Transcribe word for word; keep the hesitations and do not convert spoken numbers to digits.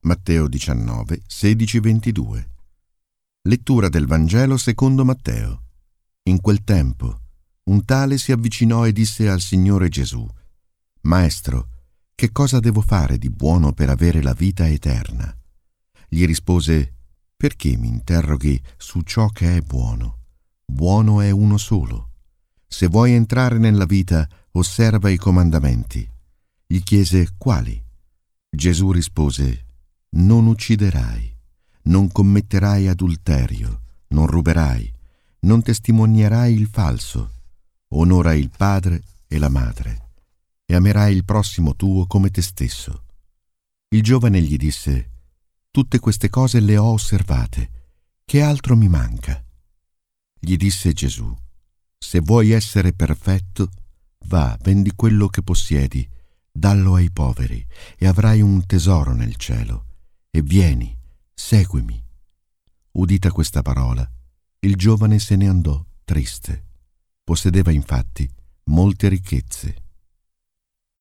Matteo diciannove, sedici ventidue. Lettura del Vangelo secondo Matteo. In quel tempo, un tale si avvicinò e disse al Signore Gesù: Maestro, che cosa devo fare di buono per avere la vita eterna? Gli rispose: Perché mi interroghi su ciò che è buono? Buono è uno solo. Se vuoi entrare nella vita, osserva i comandamenti. Gli chiese: Quali? Gesù rispose: Non ucciderai, non commetterai adulterio, non ruberai, non testimonierai il falso, onora il padre e la madre, e amerai il prossimo tuo come te stesso. Il giovane gli disse: Tutte queste cose le ho osservate, che altro mi manca? Gli disse Gesù: Se vuoi essere perfetto, va, vendi quello che possiedi, dallo ai poveri, e avrai un tesoro nel cielo. E vieni, seguimi. Udita questa parola, il giovane se ne andò triste. Possedeva infatti molte ricchezze.